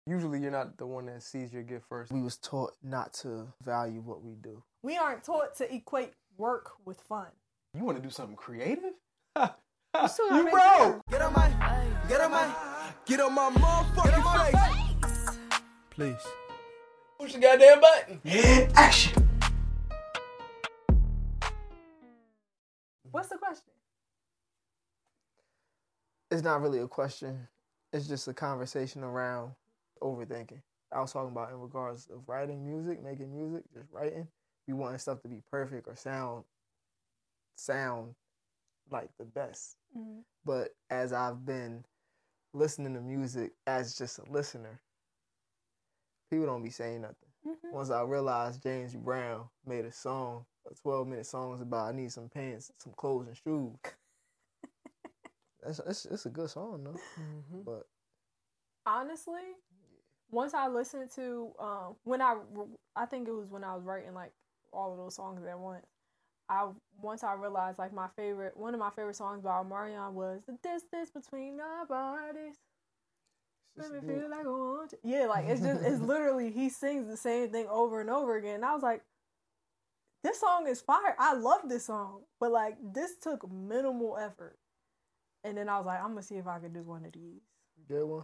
Usually you're not the one that sees your gift first. We was taught not to value what we do. We aren't taught to equate work with fun. You want to do something creative? You bro! Get on my motherfucking face. Please. Push the goddamn button. Action. What's the question? It's not really a question. It's just a conversation around overthinking. I was talking about in regards of writing music, making music, just writing. You want stuff to be perfect or sound like the best. Mm-hmm. But as I've been listening to music as just a listener, people don't be saying nothing. Mm-hmm. Once I realized James Brown made a song, a 12-minute song about I need some pants, some clothes, and shoes. It's a good song, though. Mm-hmm. But honestly, once I listened to I think it was when I was writing like all of those songs at once. Once I realized like one of my favorite songs by Omarion was "The Distance Between Our Bodies." Let me feel like I want you. Yeah, like it's literally he sings the same thing over and over again. And I was like, this song is fire. I love this song, but like this took minimal effort. And then I was like, I'm gonna see if I can do one of these. Good one.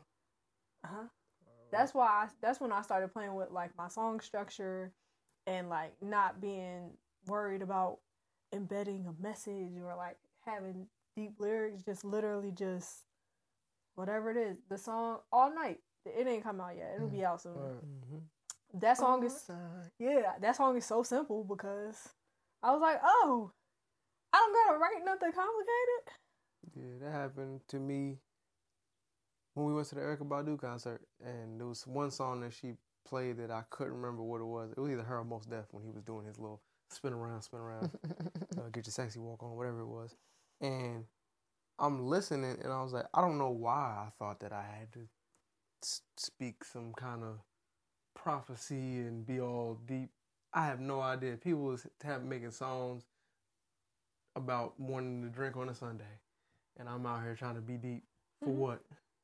That's when I started playing with like my song structure and like not being worried about embedding a message or like having deep lyrics. Just literally just whatever it is. The song All Night. It ain't come out yet. It'll be out soon. Mm-hmm. That song that song is so simple because I was like, oh, I don't gotta write nothing complicated. Yeah, that happened to me when we went to the Erykah Badu concert, and there was one song that she played that I couldn't remember what it was. It was either her or Mos Def when he was doing his little spin around, get your sexy walk on, whatever it was. And I'm listening, and I was like, I don't know why I thought that I had to speak some kind of prophecy and be all deep. I have no idea. People was making songs about wanting to drink on a Sunday, and I'm out here trying to be deep. For what?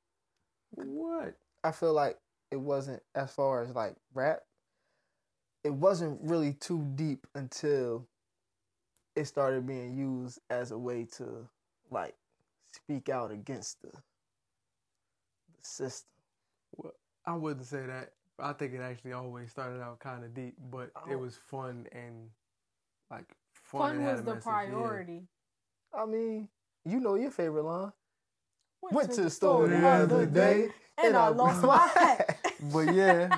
What? I feel like it wasn't, as far as like rap, it wasn't really too deep until it started being used as a way to like speak out against the system. Well, I wouldn't say that. I think it actually always started out kind of deep, but it was fun and like fun was the priority. Yeah. I mean, you know your favorite line. Went to the store the other day and I lost my hat. But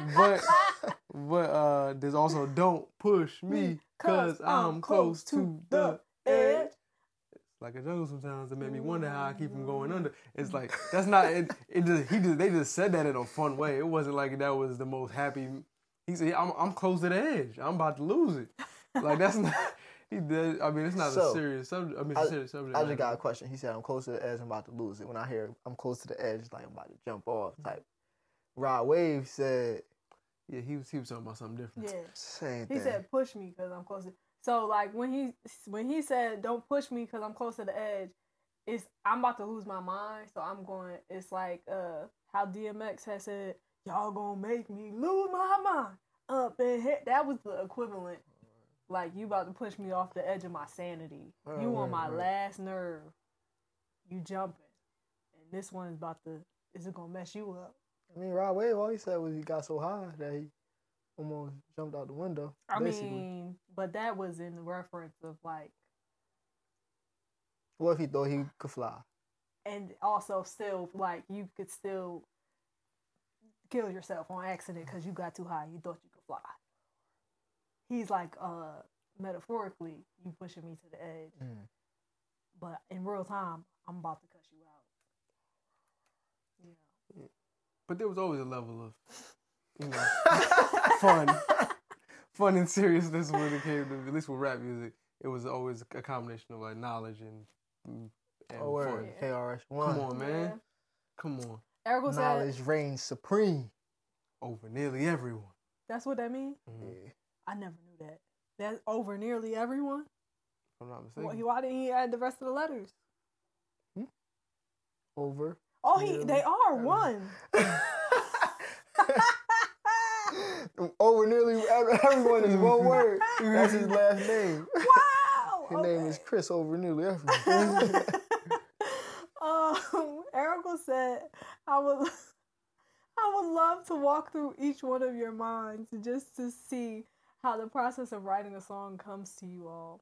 there's also don't push me cause I'm close to the edge. It's like a jungle sometimes. It made me wonder how I keep from going under. It's like that's not it. They just said that in a fun way. It wasn't like that was the most happy. He said, "I'm close to the edge. I'm about to lose it." Like that's not. He did. I mean, it's not a serious subject. I mean, it's a serious subject. I just got a question. He said, "I'm close to the edge. I'm about to lose it." When I hear "I'm close to the edge," like I'm about to jump off. Type. Rod Wave said, "Yeah, he was talking about something different." Yeah, same thing. He said, "Push me because I'm close to." So like when he said, "Don't push me because I'm close to the edge," I'm about to lose my mind. So I'm going. It's like how DMX has said, "Y'all gonna make me lose my mind up and hit." That was the equivalent. Like, you about to push me off the edge of my sanity. You on my last nerve. You jumping. And this one is it going to mess you up? I mean, Rod Wave, all he said was he got so high that he almost jumped out the window. I mean, but that was in the reference of, like... What if he thought he could fly? And also still, like, you could still kill yourself on accident because you got too high. You thought you could fly. He's like, metaphorically, you pushing me to the edge. But in real time, I'm about to cuss you out. Yeah. But there was always a level of, fun and seriousness when it came to, at least with rap music. It was always a combination of like knowledge and fun. KRS-One. Come on, man. Yeah. Come on. Erykah knowledge reigns supreme over nearly everyone. That's what that means? Yeah. I never knew that. That's over nearly everyone? If I'm not mistaken. Why didn't he add the rest of the letters? Over. Oh, they are one. Everyone is one word. That's his last name. Wow. His name is Chris over nearly everyone. Erica said, I would love to walk through each one of your minds just to see how the process of writing a song comes to you all.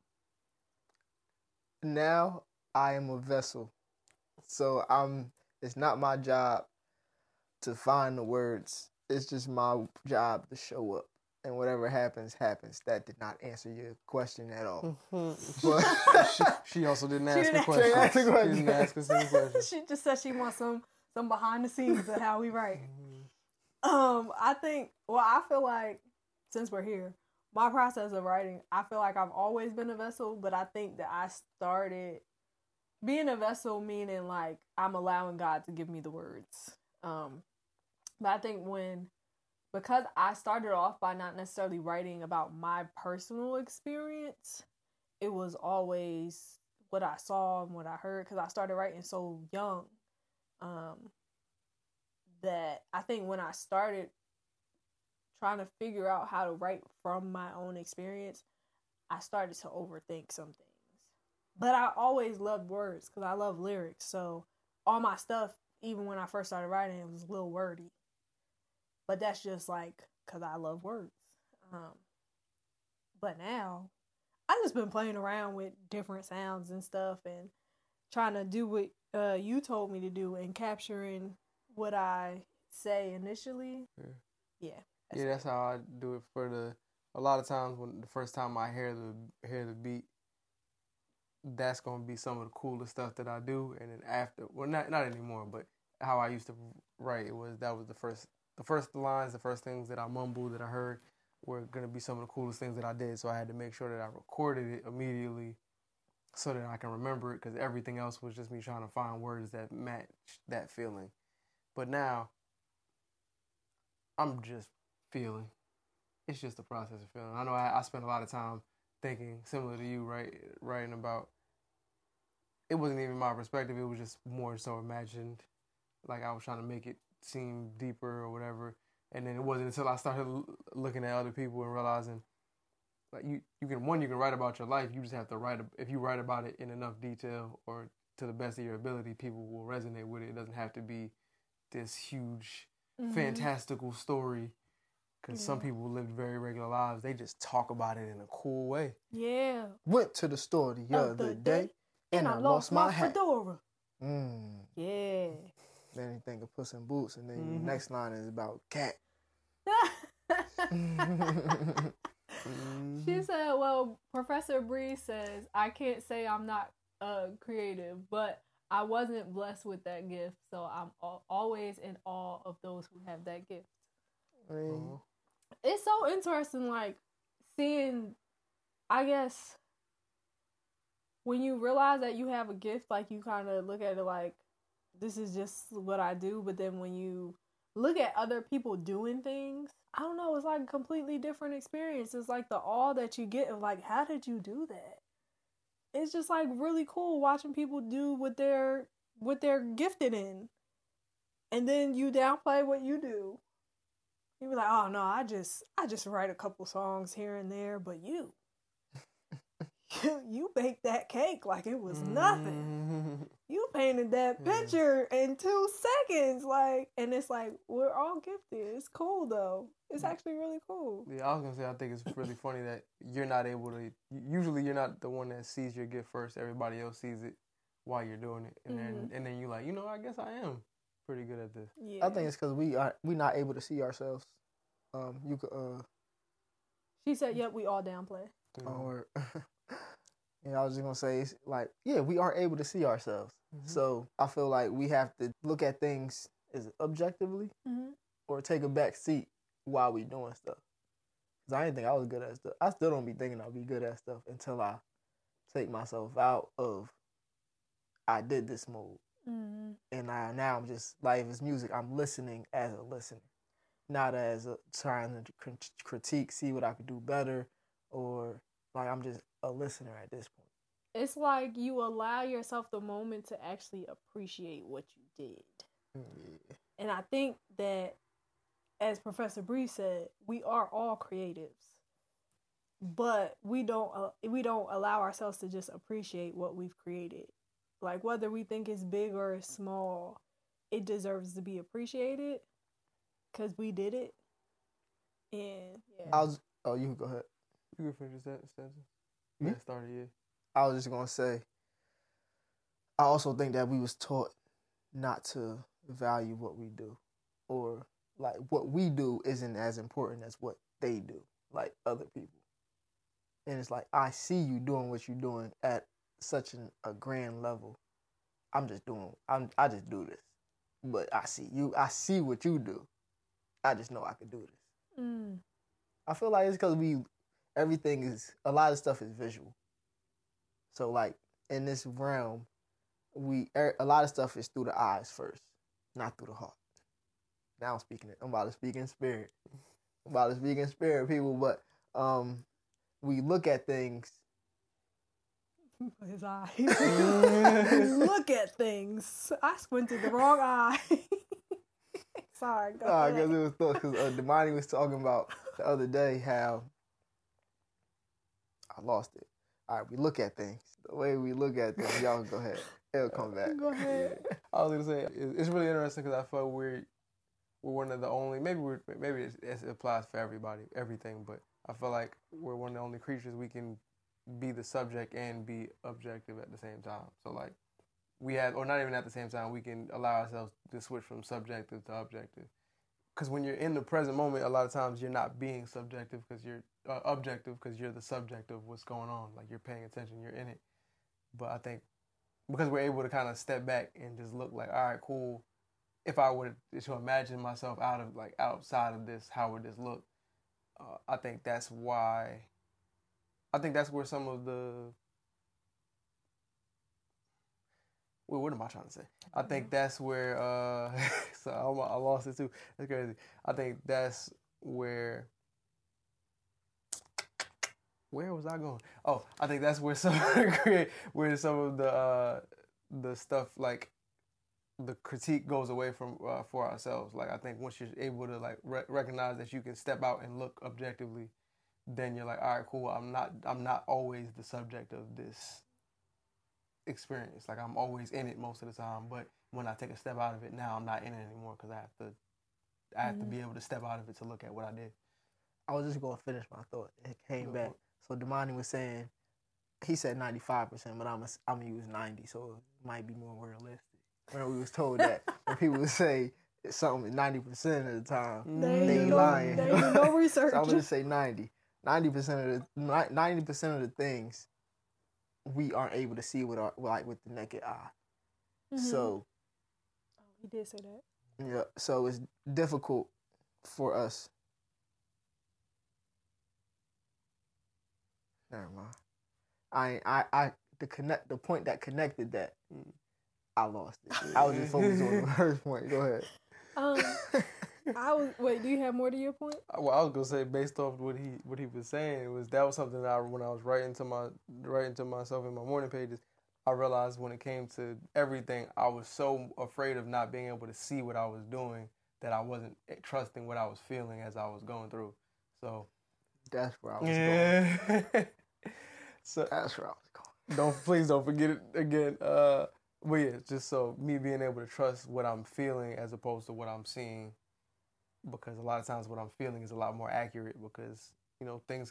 Now I am a vessel. So it's not my job to find the words. It's just my job to show up. And whatever happens, happens. That did not answer your question at all. But she also didn't She ask didn't a question. ask a She question. didn't ask us any questions. She just said she wants some behind the scenes of how we write. I feel like since we're here, my process of writing, I feel like I've always been a vessel, but I think that I started being a vessel meaning like I'm allowing God to give me the words. But I think because I started off by not necessarily writing about my personal experience, it was always what I saw and what I heard, because I started writing so young. That I think when I started trying to figure out how to write from my own experience, I started to overthink some things. But I always loved words because I love lyrics. So all my stuff, even when I first started writing, it was a little wordy. But that's just like because I love words. But now, I've just been playing around with different sounds and stuff and trying to do what you told me to do and capturing what I say initially. Yeah. That's how I do it a lot of times when the first time I hear the beat, that's gonna be some of the coolest stuff that I do, and then after, well, not anymore, but how I used to write, that was the first lines, the first things that I mumbled that I heard were gonna be some of the coolest things that I did. So I had to make sure that I recorded it immediately so that I can remember it, because everything else was just me trying to find words that match that feeling. But now I'm just feeling. It's just a process of feeling. I know I spent a lot of time thinking, similar to you, writing about, it wasn't even my perspective, it was just more so imagined. Like I was trying to make it seem deeper or whatever. And then it wasn't until I started looking at other people and realizing, like you can write about your life. You just have to if you write about it in enough detail or to the best of your ability, people will resonate with it. It doesn't have to be this huge, fantastical story. Because some people lived very regular lives. They just talk about it in a cool way. Yeah. Went to the store the other day and I lost my hat. Fedora. Yeah. Then you think of Puss in Boots, and then your next line is about cat. She said, well, Professor Bree says, I can't say I'm not creative, but I wasn't blessed with that gift, so I'm always in awe of those who have that gift. It's so interesting, like, seeing, I guess, when you realize that you have a gift, like, you kind of look at it like, this is just what I do, but then when you look at other people doing things, I don't know, it's like a completely different experience. It's like the awe that you get of, like, how did you do that? It's just, like, really cool watching people do what they're gifted in. And then you downplay what you do. You be like, oh no, I just write a couple songs here and there, but you baked that cake like it was nothing. You painted that picture in 2 seconds, like, and it's like we're all gifted. It's cool though. It's actually really cool. Yeah, I was gonna say I think it's really funny that you're not able to. Usually, you're not the one that sees your gift first. Everybody else sees it while you're doing it, and then you're like, I guess I am pretty good at this. Yeah. I think it's because we not able to see ourselves. You could. She said, "Yep, we all downplay." Or, I was just gonna say, like, yeah, we aren't able to see ourselves. So I feel like we have to look at things as objectively, or take a back seat while we doing stuff. Cause I didn't think I was good at stuff. I still don't be thinking I'll be good at stuff until I take myself out of I did this mode. And now I'm just, like, if it's music, I'm listening as a listener, not as trying to critique, see what I could do better, or like I'm just a listener at this point. It's like you allow yourself the moment to actually appreciate what you did. Yeah. And I think that, as Professor Bree said, we are all creatives. but we don't allow ourselves to just appreciate what we've created. Like whether we think it's big or small, it deserves to be appreciated because we did it. And yeah. You can go ahead. You can finish that sentence. Me? Yeah, started, yeah. I was just gonna say, I also think that we was taught not to value what we do, or like what we do isn't as important as what they do, like other people. And it's like, I see you doing what you're doing at such a grand level. I just do this, but I see what you do. I just know I could do this. I feel like it's because a lot of stuff is visual. So like in this realm, a lot of stuff is through the eyes first, not through the heart. Now I'm about to speak in spirit. People, but we look at things. His eyes. Look at things. I squinted the wrong eye. Sorry. Because it was thought. Because Damani was talking about the other day how I lost it. All right, we look at things. The way we look at things, y'all go ahead. It'll come back. Go ahead. I was gonna say it's really interesting because I feel we're one of the only. Maybe it applies for everybody, everything. But I feel like we're one of the only creatures we can be the subject and be objective at the same time. So like or not even at the same time, we can allow ourselves to switch from subjective to objective. Because when you're in the present moment, a lot of times you're not being subjective because you're objective because you're the subject of what's going on. Like you're paying attention, you're in it. But I think because we're able to kind of step back and just look like, all right, cool. If I were to imagine myself outside of this, how would this look? I think that's where some of the what am I trying to say? I think that's where so I lost it too. That's crazy. I think that's where was I going? Oh, I think that's where some of the stuff like the critique goes away from for ourselves. Like I think once you're able to like recognize that you can step out and look objectively, then you're like, all right, cool. I'm not always the subject of this experience. Like I'm always in it most of the time, but when I take a step out of it, now I'm not in it anymore because I have to be able to step out of it to look at what I did. I was just gonna finish my thought. It came back. So Damani was saying, he said 95%, but I'm gonna use 90, so it might be more realistic. When we was told that when people would say something 90% of the time, they lying. They do no research. So I'm gonna say 90. 90% of the things we aren't able to see with the naked eye. Mm-hmm. So he did say that. Yeah. So it's difficult for us. Never mind. The point that connected that, I lost it. I was just focused on the first point. Go ahead. Wait, do you have more to your point? Well, I was gonna say based off what he was saying that was something that when I was writing to myself in my morning pages, I realized when it came to everything, I was so afraid of not being able to see what I was doing that I wasn't trusting what I was feeling as I was going through. So that's where I was going. So that's where I was going. Please don't forget it again. But yeah, just so me being able to trust what I'm feeling as opposed to what I'm seeing, because a lot of times what I'm feeling is a lot more accurate because things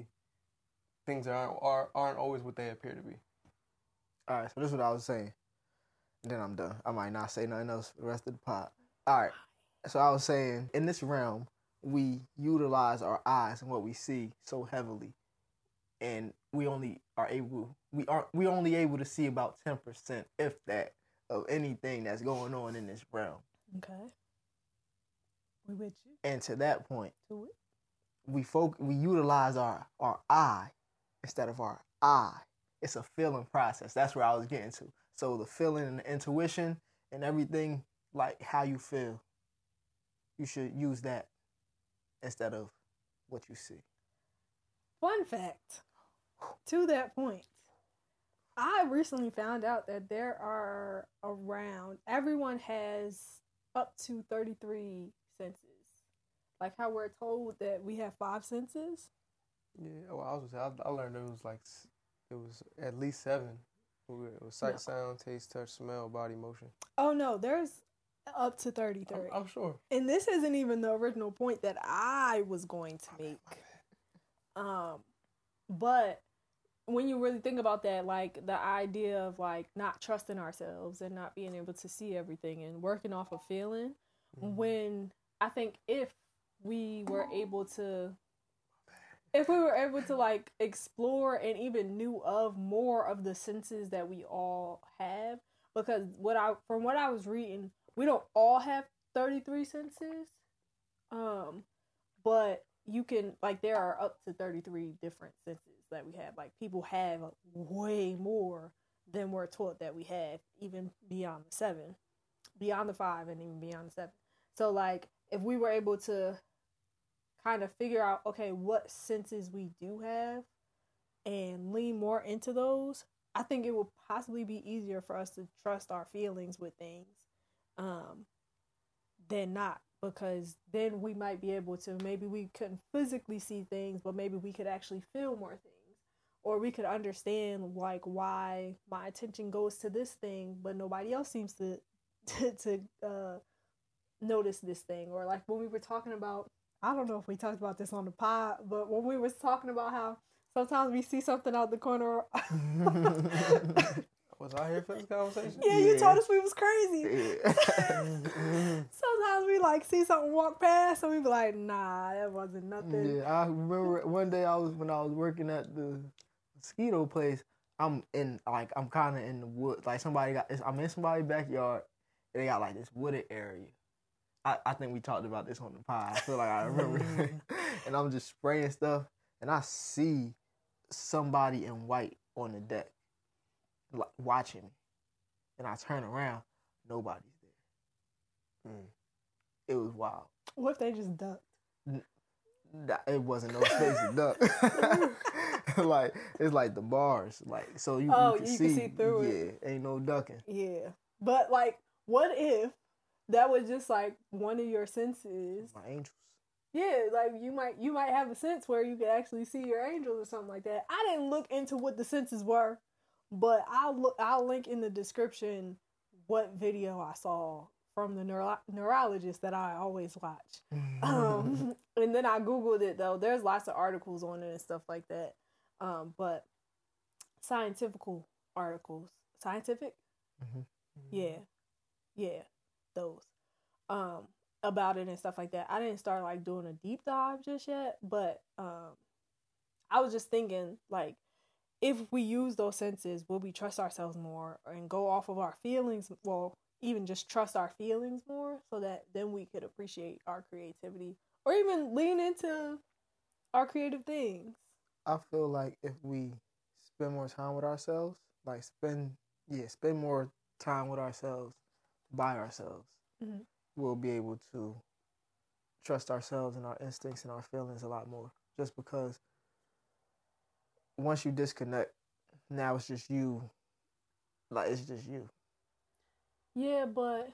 aren't always what they appear to be. All right, so this is what I was saying. Then I'm done. I might not say nothing else for the rest of the pod. All right, so I was saying in this realm we utilize our eyes and what we see so heavily, and we only able to see about 10%, if that, of anything that's going on in this realm. Okay. We with you. And to that point, we utilize our eye instead of our eye. It's a feeling process. That's where I was getting to. So the feeling and the intuition and everything, like how you feel, you should use that instead of what you see. Fun fact. To that point, I recently found out that there are everyone has up to 33 senses. Like how we're told that we have 5 senses. Yeah, well, I was gonna say, I learned it was at least 7. It was sight, sound, taste, touch, smell, body, motion. Oh no, there's up to 33. I'm sure. And this isn't even the original point that I was going to make. But when you really think about that, like the idea of like not trusting ourselves and not being able to see everything and working off of feeling, when I think if we were able to like explore and even knew of more of the senses that we all have, because from what I was reading, we don't all have 33 senses, but you can, like, there are up to 33 different senses that we have. Like, people have way more than we're taught that we have, even beyond the 7, beyond the 5, and even beyond the 7. So, like, if we were able to kind of figure out, okay, what senses we do have and lean more into those, I think it would possibly be easier for us to trust our feelings with things than not. Because then we might be able to, maybe we couldn't physically see things, but maybe we could actually feel more things. Or we could understand, like, why my attention goes to this thing, but nobody else seems to notice this thing. Or, like, when we were talking about, I don't know if we talked about this on the pod, but when we was talking about how sometimes we see something out the corner. Was I here for this conversation? Yeah, you told us we was crazy. Yeah. Sometimes we like see something walk past and we be like, nah, that wasn't nothing. Yeah, I remember one day when I was working at the mosquito place, I'm kind of in the woods. Like I'm in somebody's backyard and they got like this wooded area. I think we talked about this on the pod. I feel like I remember. And I'm just spraying stuff and I see somebody in white on the deck, like, watching me, and I turn around, nobody's there. It was wild. What if they just ducked? It wasn't no space to duck. Like, it's like the bars, like, so you can see through it. Yeah, ain't no ducking. Yeah, but like, what if that was just like one of your senses? My angels. Yeah, like you might have a sense where you could actually see your angels or something like that. I didn't look into what the senses were. But I'll link in the description what video I saw from the neurologist that I always watch. And then I Googled it, though. There's lots of articles on it and stuff like that. But scientific articles. Scientific? Mm-hmm. Yeah, those. About it and stuff like that. I didn't start, like, doing a deep dive just yet. But I was just thinking, like, if we use those senses, will we trust ourselves more and go off of our feelings? Well, even just trust our feelings more so that then we could appreciate our creativity or even lean into our creative things. I feel like if we spend more time with ourselves, like spend more time with ourselves, by ourselves, we'll be able to trust ourselves and our instincts and our feelings a lot more. Just because once you disconnect, now it's just you. Like, it's just you. Yeah, but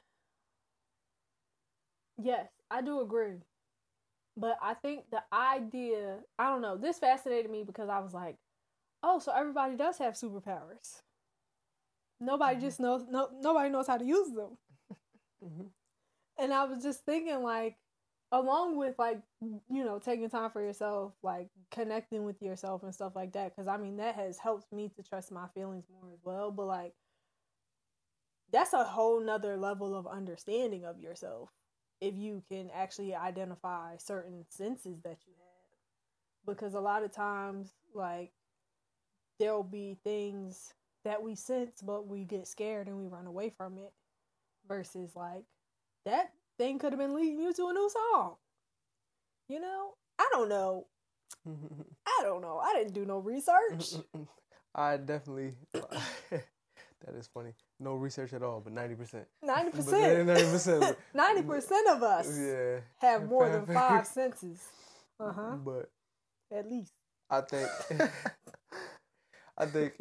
yes, I do agree. But I think the idea, I don't know, this fascinated me because I was like, oh, so everybody does have superpowers. Nobody just knows, nobody knows how to use them. And I was just thinking, like, along with, like, you know, taking time for yourself, like, connecting with yourself and stuff like that. Because, I mean, that has helped me to trust my feelings more as well. But, like, that's a whole nother level of understanding of yourself. If you can actually identify certain senses that you have. Because a lot of times, like, there'll be things that we sense, but we get scared and we run away from it. Versus, like, that thing could have been leading you to a new song. You know? I don't know. I didn't do no research. I definitely... That is funny. No research at all, but 90%. 90%. 90%. 90% of us have more than 5 senses. But at least. I think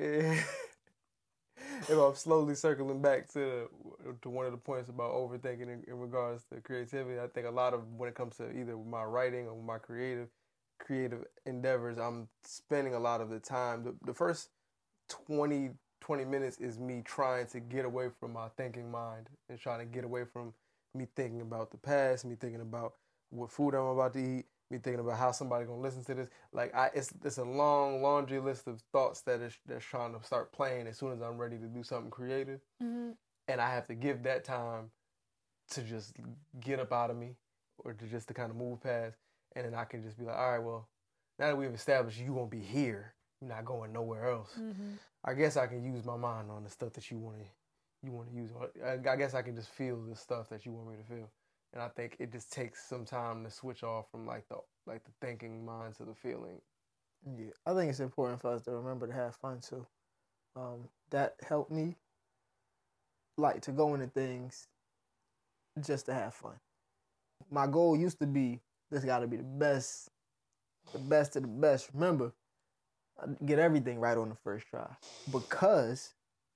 if I'm slowly circling back to one of the points about overthinking in regards to creativity, I think a lot of when it comes to either my writing or my creative, creative endeavors, I'm spending a lot of the time. The first 20 minutes is me trying to get away from my thinking mind and trying to get away from me thinking about the past, me thinking about what food I'm about to eat, me thinking about how somebody gonna listen to this. Like it's a long laundry list of thoughts that's trying to start playing as soon as I'm ready to do something creative, and I have to give that time to just get up out of me, or to kind of move past, and then I can just be like, all right, well, now that we've established you won't be here, you're not going nowhere else. I guess I can use my mind on the stuff that you want to use. I guess I can just feel the stuff that you want me to feel. And I think it just takes some time to switch off from the thinking mind to the feeling. Yeah, I think it's important for us to remember to have fun too. That helped me, like, to go into things just to have fun. My goal used to be, this got to be the best of the best. Remember, I get everything right on the first try because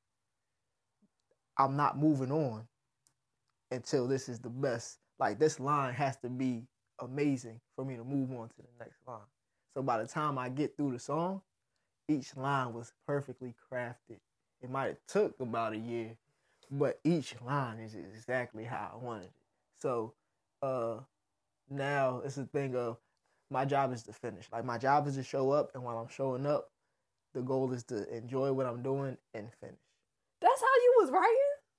I'm not moving on until this is the best. Like, this line has to be amazing for me to move on to the next line. So by the time I get through the song, each line was perfectly crafted. It might have took about a year, but each line is exactly how I wanted it. So now it's a thing of, my job is to finish. Like, my job is to show up, and while I'm showing up, the goal is to enjoy what I'm doing and finish. That's how you was writing?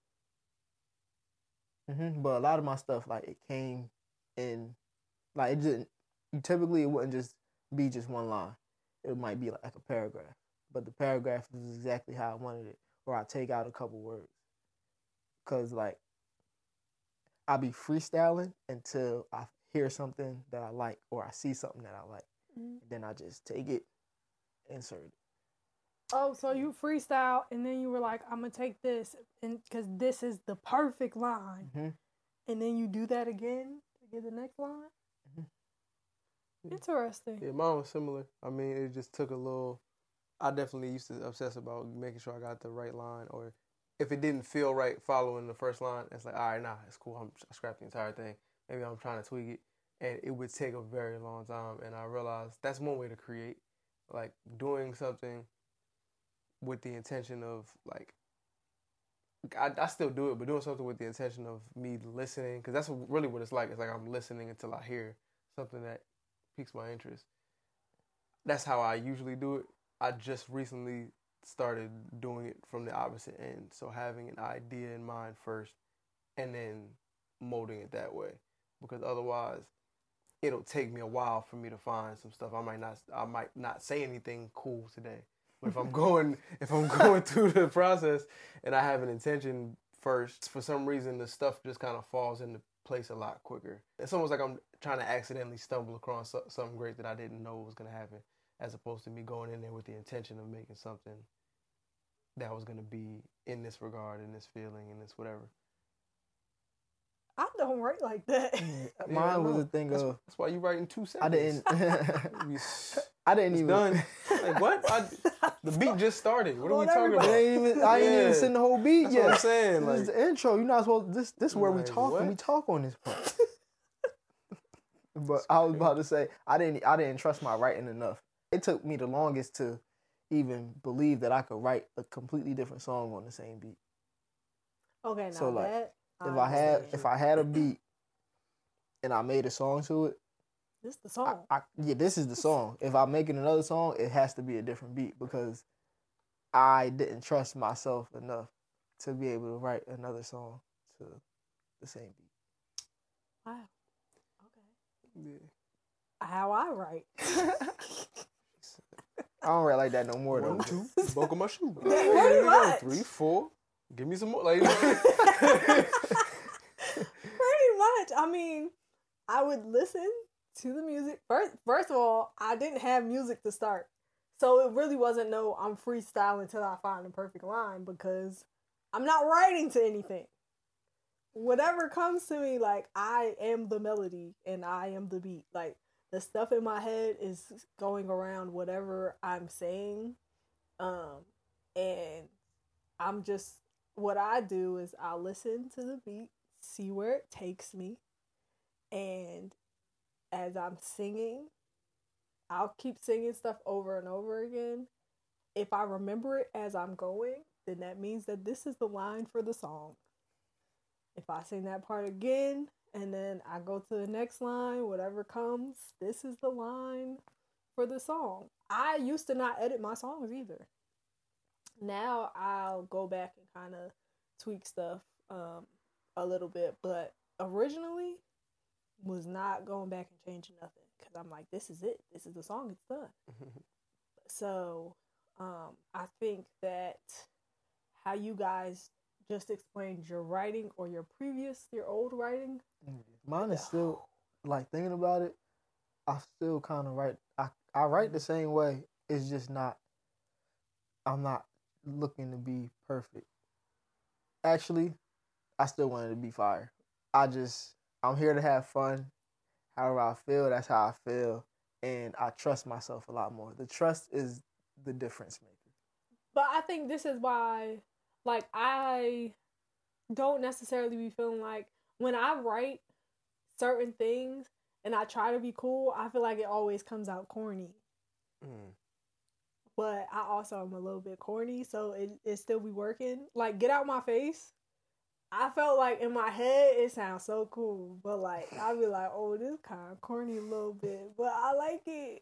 But a lot of my stuff, like, it came in, like, it didn't, typically it wouldn't just be just one line. It might be like a paragraph. But the paragraph is exactly how I wanted it, or I take out a couple words. Because, like, I'll be freestyling until I hear something that I like, or I see something that I like. And then I just take it, insert it. Oh, so you freestyle, and then you were like, I'm going to take this, and because this is the perfect line. And then you do that again to get the next line? Interesting. Yeah, mine was similar. I mean, it just took a little... I definitely used to obsess about making sure I got the right line, or if it didn't feel right following the first line, it's like, all right, nah, it's cool. I scrapped the entire thing. Maybe I'm trying to tweak it. And it would take a very long time. And I realized that's one way to create. Like, doing something with the intention of, like, I still do it, but doing something with the intention of me listening, because that's really what it's like. It's like I'm listening until I hear something that piques my interest. That's how I usually do it. I just recently started doing it from the opposite end. So having an idea in mind first and then molding it that way. Because otherwise, it'll take me a while for me to find some stuff. I might not say anything cool today. But if I'm going through the process and I have an intention first, for some reason the stuff just kind of falls into place a lot quicker. It's almost like I'm trying to accidentally stumble across something great that I didn't know was going to happen, as opposed to me going in there with the intention of making something that was going to be in this regard, in this feeling, in this whatever. I don't write like that. Mine was a thing of... That's why you write in 2 seconds. I didn't even... done. Like, what? The beat just started. What are we talking about? I ain't even seen the whole beat That's yet. what I'm saying. This is the intro. You're not supposed... This is where we Like, talk, what? and we talk on this part. But I was about to say, I didn't trust my writing enough. It took me the longest to even believe that I could write a completely different song on the same beat. Okay, now So, like, that... if I had a beat and I made a song to it, This the song. this is the song. If I'm making another song, it has to be a different beat because I didn't trust myself enough to be able to write another song to the same beat. Wow. Okay. Yeah. How I write. I don't write like that no more, 1, though. 2, buckle my shoe. Pretty much. 3, 4. Give me some more. Like, Pretty much. I mean, I would listen to the music. First of all, I didn't have music to start. So it really wasn't I'm freestyling till I find the perfect line because I'm not writing to anything. Whatever comes to me, like, I am the melody and I am the beat. Like, the stuff in my head is going around whatever I'm saying. And I'm just... What I do is I listen to the beat, see where it takes me, and as I'm singing, I'll keep singing stuff over and over again. If I remember it as I'm going, then that means that this is the line for the song. If I sing that part again and then I go to the next line, whatever comes, this is the line for the song. I used to not edit my songs either. Now I'll go back and kind of tweak stuff a little bit, but originally was not going back and changing nothing because I'm like, this is it. This is the song. It's done. So I think that how you guys just explained your writing or your old writing. Mine is still, like, thinking about it, I still kind of write, I write the same way. It's just not, I'm not looking to be perfect. Actually, I still wanted to be fire. I'm here to have fun. However I feel, that's how I feel. And I trust myself a lot more. The trust is the difference maker. But I think this is why, like, I don't necessarily be feeling like when I write certain things and I try to be cool, I feel like it always comes out corny. But I also am a little bit corny, so it still be working. Like, Get Out My Face, I felt like in my head it sounds so cool, but like I'll be like, oh, this kind of corny a little bit, but I like it.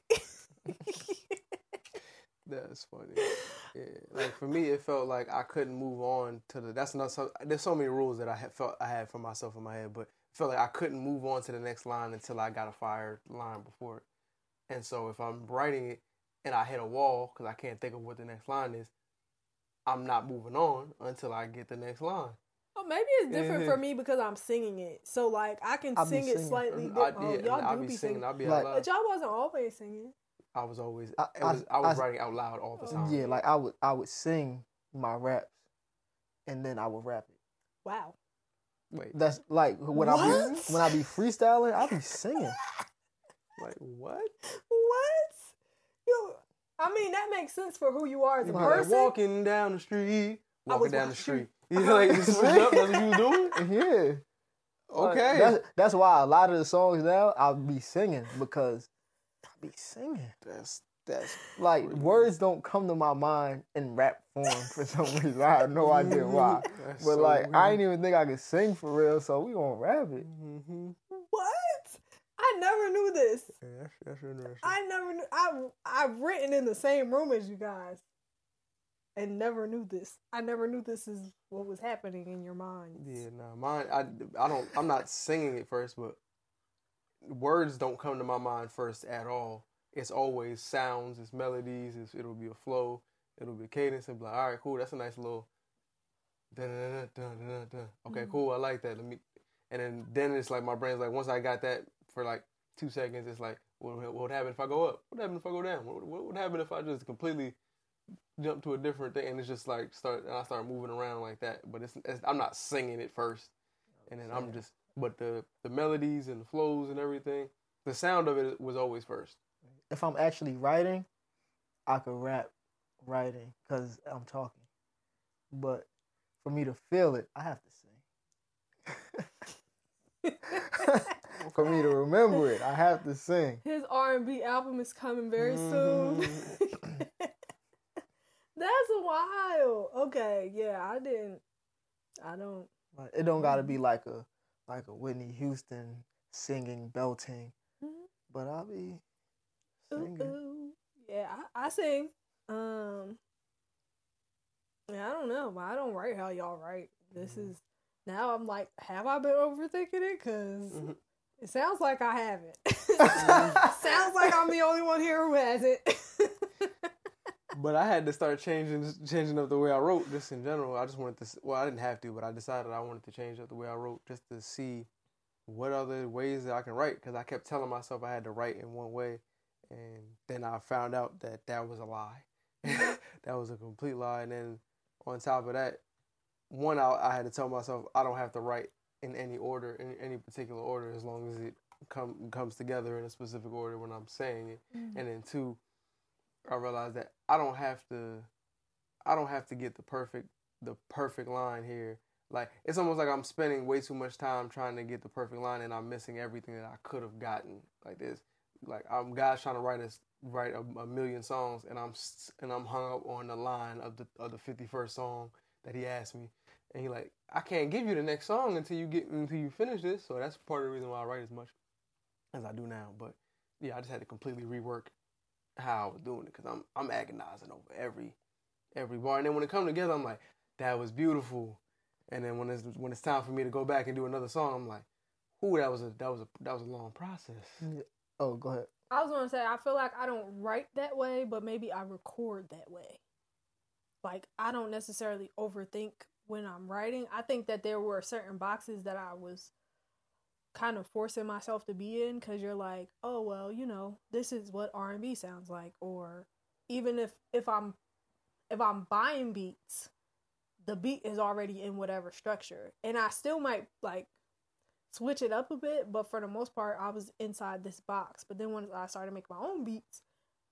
That's funny. Yeah, like for me, it felt like I couldn't move on to the. That's not so. There's so many rules that I had for myself in my head, but it felt like I couldn't move on to the next line until I got a fire line before it. And so if I'm writing it and I hit a wall because I can't think of what the next line is, I'm not moving on until I get the next line. Well, maybe it's different for me because I'm singing it. So, like, I can sing it slightly different. Y'all do be singing. I'll be like, out loud. But y'all wasn't always singing. I was always, I was writing out loud all the time. Yeah, like I would sing my raps, and then I would rap it. Wow. Wait. That's like when I be freestyling, I be singing. Like what? What? Yo, I mean, that makes sense for who you are as a person. Walking down the street. Walking down the street. You like this is up, that's what you was doing? Yeah. Okay. That's why a lot of the songs now I'll be singing because I be singing. That's like crazy. Words don't come to my mind in rap form for some reason. I have no idea why. But so like weird. I ain't even think I could sing for real, so we gonna rap it. Mm-hmm. What? I never knew this. Yeah, that's interesting. I never knew. I've written in the same room as you guys. And never knew this. I never knew this is what was happening in your mind. Yeah, no, mine. I'm not singing it first, but words don't come to my mind first at all. It's always sounds, it's melodies, it'll be a flow, it'll be a cadence, and be like, all right, cool, that's a nice little. Okay, cool, I like that. And then it's like my brain's like, once I got that for like 2 seconds, it's like, what would happen if I go up? What happened if I go down? What would happen if I just completely jump to a different thing, and it's just like I start moving around like that. But it's I'm not singing it first, and then I'm just. But the melodies and the flows and everything, the sound of it was always first. If I'm actually writing, I could rap writing because I'm talking. But for me to feel it, I have to sing. For me to remember it, I have to sing. His R&B album is coming very soon. That's wild. Okay, yeah, I don't. It don't gotta be like a Whitney Houston singing, belting, but I'll be singing. Ooh. Yeah, I sing. Yeah, I don't know, but I don't write how y'all write. This is now. I'm like, have I been overthinking it? Because it sounds like I haven't. Sounds like I'm the only one here who hasn't. But I had to start changing up the way I wrote just in general. I just wanted to, well, I didn't have to, but I decided I wanted to change up the way I wrote just to see what other ways that I can write. Because I kept telling myself I had to write in one way. And then I found out that was a lie. That was a complete lie. And then on top of that, I had to tell myself I don't have to write in any order, in any particular order, as long as it comes together in a specific order when I'm saying it. And then 2, I realized that I don't have to get the perfect line here. Like, it's almost like I'm spending way too much time trying to get the perfect line and I'm missing everything that I could have gotten. Like, like I'm guys trying to write a million songs, and I'm hung up on the line of the 51st song that he asked me, and he like, I can't give you the next song until you finish this. So that's part of the reason why I write as much as I do now. But yeah, I just had to completely rework how I was doing it, because I'm agonizing over every bar, and then when it comes together, I'm like, that was beautiful. And then when it's time for me to go back and do another song, I'm like, ooh, that was a long process. Oh, go ahead. I was gonna say, I feel like I don't write that way, but maybe I record that way. Like, I don't necessarily overthink when I'm writing. I think that there were certain boxes that I was kind of forcing myself to be in, because you're like, oh, well, you know, this is what R&B sounds like. Or even if I'm buying beats, the beat is already in whatever structure, and I still might like switch it up a bit, but for the most part, I was inside this box. But then when I started making my own beats,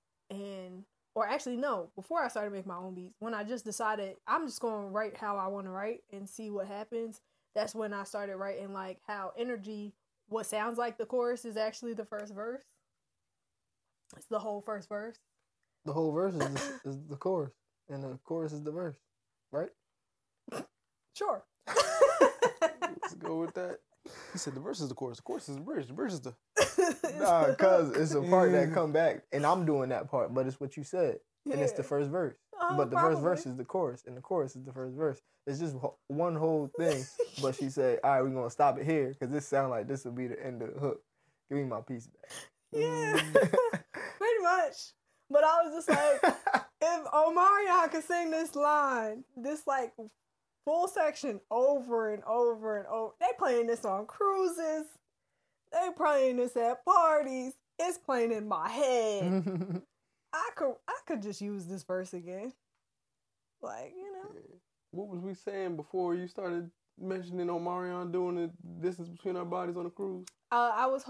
before I started making my own beats, when I just decided I'm just going to write how I want to write and see what happens, that's when I started writing like how Energy, what sounds like the chorus is actually the first verse. It's the whole first verse. The whole verse is the chorus, and the chorus is the verse, right? Sure. Let's go with that. He said the verse is the chorus. The chorus is the bridge. The bridge is the... Nah, because it's a part that come back, and I'm doing that part, but it's what you said, and it's the first verse. But the first verse is the chorus, and the chorus is the first verse. It's just one whole thing, but she said, all right, we're going to stop it here, because this sounds like this will be the end of the hook. Give me my piece back. Yeah, pretty much. But I was just like, if Omarion could sing this line, this like full section over and over and over. They playing this on cruises. They playing this at parties. It's playing in my head. I could just use this verse again. Like, you know. What was we saying before you started mentioning Omarion doing the distance between our bodies on a cruise? I was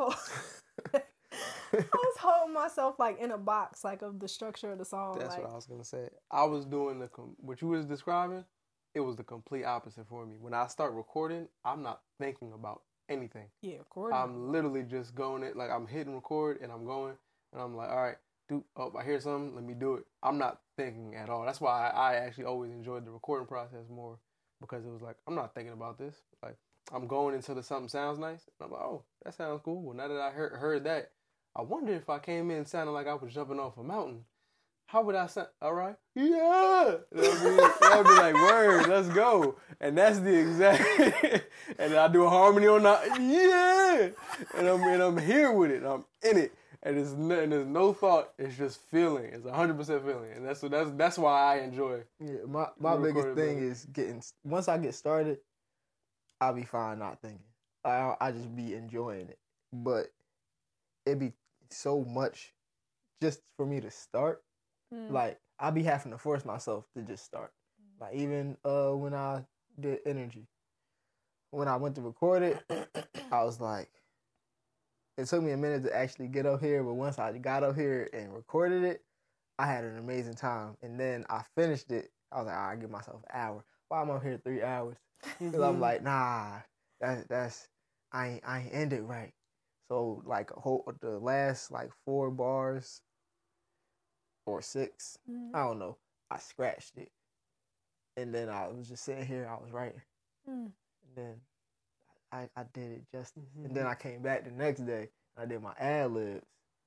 holding myself like in a box, like of the structure of the song. That's like, what I was gonna say. I was doing what you was describing. It was the complete opposite for me. When I start recording, I'm not thinking about anything. Yeah, recording. I'm literally just going it, like I'm hitting record and I'm going, and I'm like, all right, I hear something, let me do it. I'm not thinking at all. That's why I actually always enjoyed the recording process more, because it was like, I'm not thinking about this. Like, I'm going until something sounds nice, and I'm like, oh, that sounds cool. Well, now that I heard that, I wonder if I came in sounding like I was jumping off a mountain, how would I sound? All right, yeah. That'd be like, word, let's go. And that's the exact. And I do a harmony on that, yeah. And I'm here with it. I'm in it. And there's no thought. It's just feeling. It's 100% feeling. And that's why I enjoy. Yeah, my biggest thing is once I get started, I'll be fine not thinking. I just be enjoying it. But it'd be so much just for me to start. Like, I be having to force myself to just start. Like, even when I did Energy, when I went to record it, I was like, it took me a minute to actually get up here, but once I got up here and recorded it, I had an amazing time. And then I finished it. I was like, all right, I give myself an hour. Why am I up here 3 hours? Because I'm like, nah, that's I ain't end it right. So like the last like 4 bars or 6, I don't know, I scratched it. And then I was just sitting here, I was writing. And then I did it justice. And then I came back the next day, I did my ad-libs.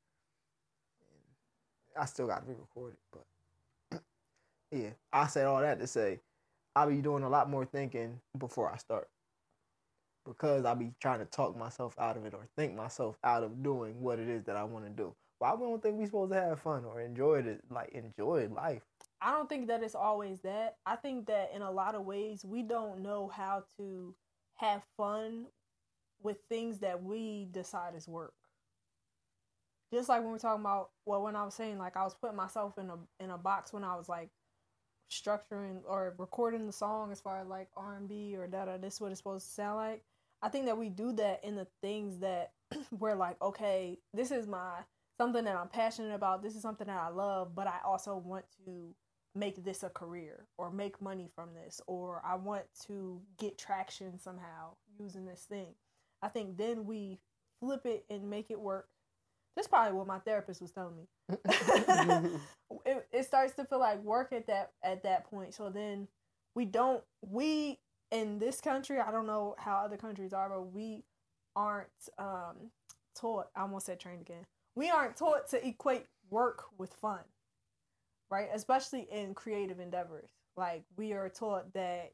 I still got to re-record it, but yeah, I said all that to say I'll be doing a lot more thinking before I start, because I'll be trying to talk myself out of it or think myself out of doing what it is that I want to do. Why we don't think we supposed to have fun or enjoy life? I don't think that it's always that. I think that in a lot of ways we don't know how to have fun with things that we decide is work. Just like when we're talking about, when I was saying, like, I was putting myself in a box when I was like structuring or recording the song as far as like R&B or this is what it's supposed to sound like. I think that we do that in the things that we're like, okay, this is something that I'm passionate about. This is something that I love, but I also want to make this a career or make money from this, or I want to get traction somehow using this thing. I think then we flip it and make it work. This is probably what my therapist was telling me. It starts to feel like work at that point. So then we in this country, I don't know how other countries are, but we aren't taught. I almost said trained again. We aren't taught to equate work with fun, right? Especially in creative endeavors. Like, we are taught that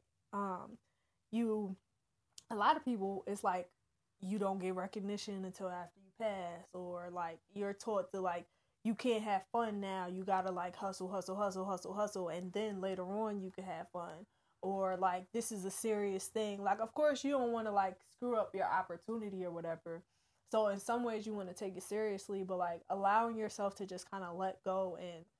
a lot of people, it's like you don't get recognition until after you pass, or like you're taught to like you can't have fun now. You gotta like hustle, and then later on you can have fun. Or like this is a serious thing. Like, of course you don't want to like screw up your opportunity or whatever. So in some ways you want to take it seriously, but like allowing yourself to just kind of let go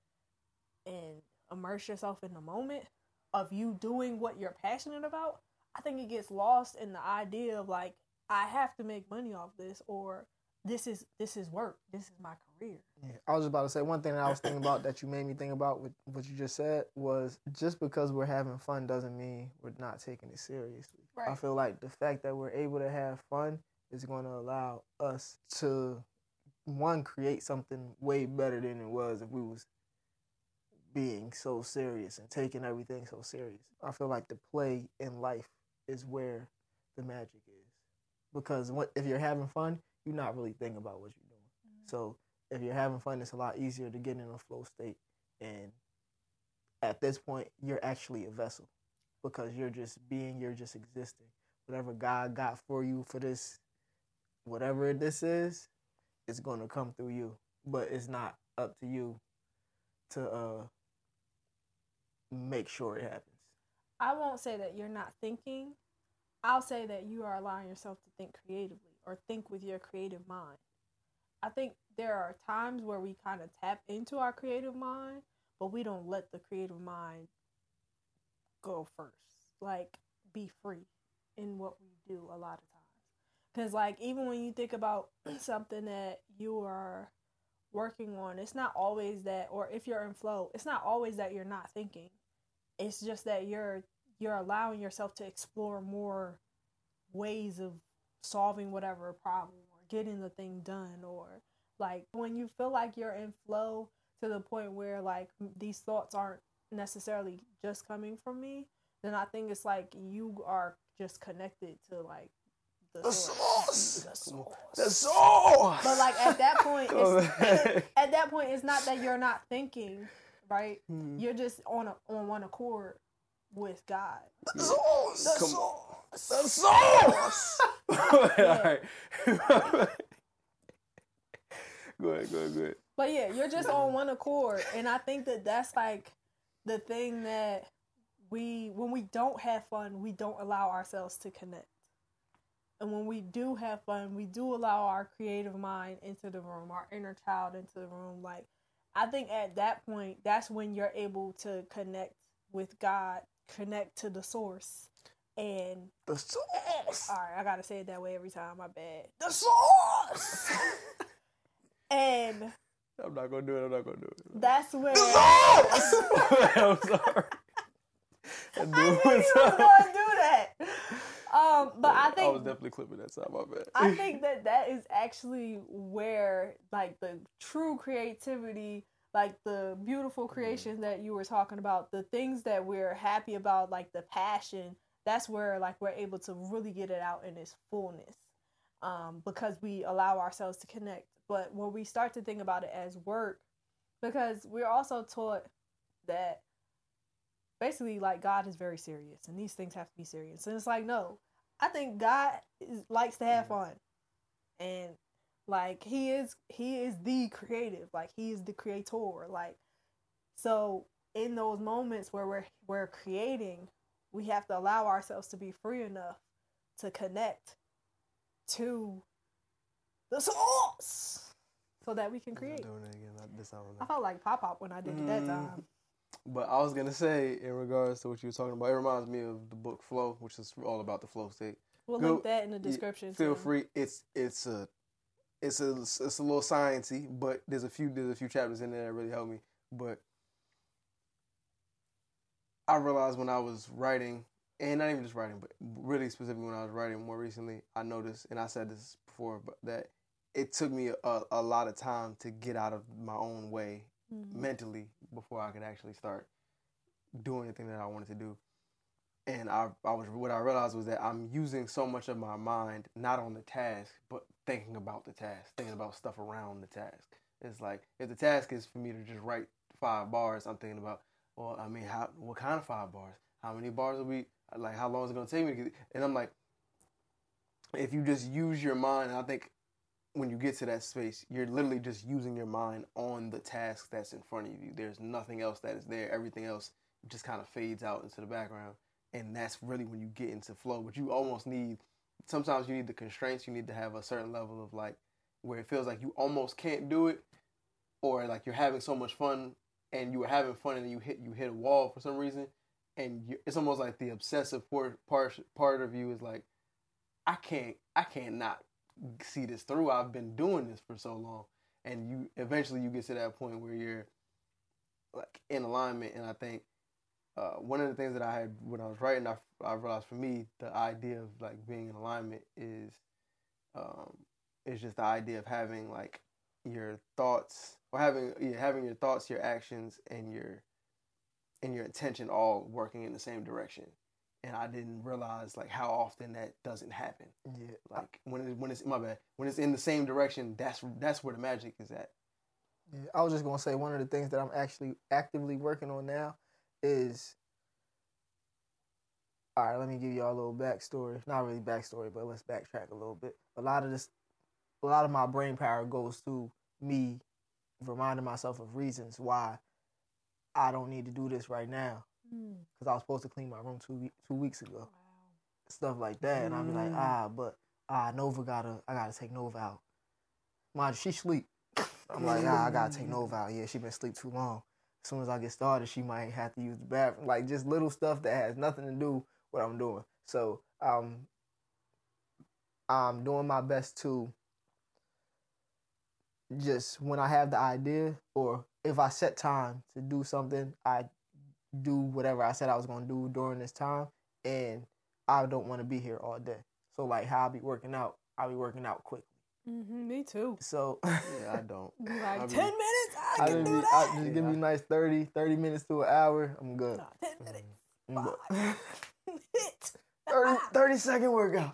and immerse yourself in the moment of you doing what you're passionate about. I think it gets lost in the idea of like, I have to make money off this, or this is work. This is my career. Yeah, I was about to say one thing that I was thinking about that you made me think about with what you just said was just because we're having fun doesn't mean we're not taking it seriously. Right. I feel like the fact that we're able to have fun is going to allow us to, one, create something way better than it was if we was being so serious and taking everything so serious. I feel like the play in life is where the magic is. Because if you're having fun, you're not really thinking about what you're doing. Mm-hmm. So if you're having fun, it's a lot easier to get in a flow state. And at this point, you're actually a vessel because you're just existing. Whatever God got for you for this, whatever this is, it's going to come through you. But it's not up to you to make sure it happens. I won't say that you're not thinking. I'll say that you are allowing yourself to think creatively or think with your creative mind. I think there are times where we kind of tap into our creative mind, but we don't let the creative mind go first. Like, be free in what we do a lot of times. Because, like, even when you think about something that you are working on, it's not always that, or if you're in flow, it's not always that you're not thinking. It's just that you're allowing yourself to explore more ways of solving whatever problem or getting the thing done. Or like when you feel like you're in flow to the point where like these thoughts aren't necessarily just coming from me, then I think it's like you are just connected to like the source. The source. But like at that point, it's not that you're not thinking, right? You're just on one accord with God. The source. The source. The source. Yeah. Go ahead. But yeah, you're just on one accord, and I think that that's like the thing that when we don't have fun, we don't allow ourselves to connect. And when we do have fun, we do allow our creative mind into the room, our inner child into the room. Like, I think at that point, that's when you're able to connect with God, connect to the source. And the source. All right, I gotta say it that way every time. My bad. The source. And I'm not gonna do it. That's where. The source. I'm sorry. I knew you was gonna do that. But I think I was definitely clipping that side. My bad. I think that is actually where like the true creativity, like the beautiful creations that you were talking about, the things that we're happy about, like the passion. That's where like we're able to really get it out in its fullness, because we allow ourselves to connect. But when we start to think about it as work, because we're also taught that basically like God is very serious and these things have to be serious. And it's like, no, I think God likes to have fun. And like he is the creative, like he is the creator. Like, so in those moments where we're creating, we have to allow ourselves to be free enough to connect to the source so that we can create. I'm doing it again. I felt like Pop when I did it that time. But I was gonna say, in regards to what you were talking about, it reminds me of the book Flow, which is all about the flow state. We'll link that in the description. Feel free. It's a little sciencey, but there's a few chapters in there that really help me. But I realized when I was writing, and not even just writing, but really specifically when I was writing more recently, I noticed, and I said this before, but that it took me a lot of time to get out of my own way mentally before I could actually start doing the thing that I wanted to do. And what I realized was that I'm using so much of my mind not on the task, but thinking about the task, thinking about stuff around the task. It's like if the task is for me to just write 5 bars, I'm thinking about, well, I mean, what kind of 5 bars? How many bars will we, like, how long is it going to take me to get, and I'm like, if you just use your mind, and I think when you get to that space, you're literally just using your mind on the task that's in front of you. There's nothing else that is there. Everything else just kind of fades out into the background. And that's really when you get into flow. But you almost need, sometimes you need the constraints. You need to have a certain level of like, where it feels like you almost can't do it, or like you're having so much fun and you were having fun and then you hit a wall for some reason. And it's almost like the obsessive part of you is like, I can't not see this through. I've been doing this for so long. And you eventually you get to that point where you're like in alignment. And I think one of the things that I had when I was writing, I realized for me, the idea of like being in alignment is just the idea of having like your thoughts, or having your thoughts, your actions, and your intention all working in the same direction. And I didn't realize like how often that doesn't happen. Yeah. Like when it's my bad, when it's in the same direction, that's where the magic is at. Yeah, I was just gonna say one of the things that I'm actually actively working on now is, all right, let me give y'all a little backstory. Not really backstory, but let's backtrack a little bit. A lot of my brain power goes to me reminding myself of reasons why I don't need to do this right now. Because I was supposed to clean my room 2 weeks ago. Wow. Stuff like that. And I'll be like, I gotta take Nova out. Mind you, she sleep. I'm like, I gotta take Nova out. Yeah, she been asleep too long. As soon as I get started, she might have to use the bathroom. Like, just little stuff that has nothing to do with what I'm doing. So, I'm doing my best to just, when I have the idea, or if I set time to do something, I do whatever I said I was going to do during this time, and I don't want to be here all day. So, like, how I'll be working out quickly. Me too. So, yeah, I don't. Like 10 minutes, I can do that. Just give me nice 30 minutes to an hour, I'm good. Nah, 10 minutes. 30-second workout.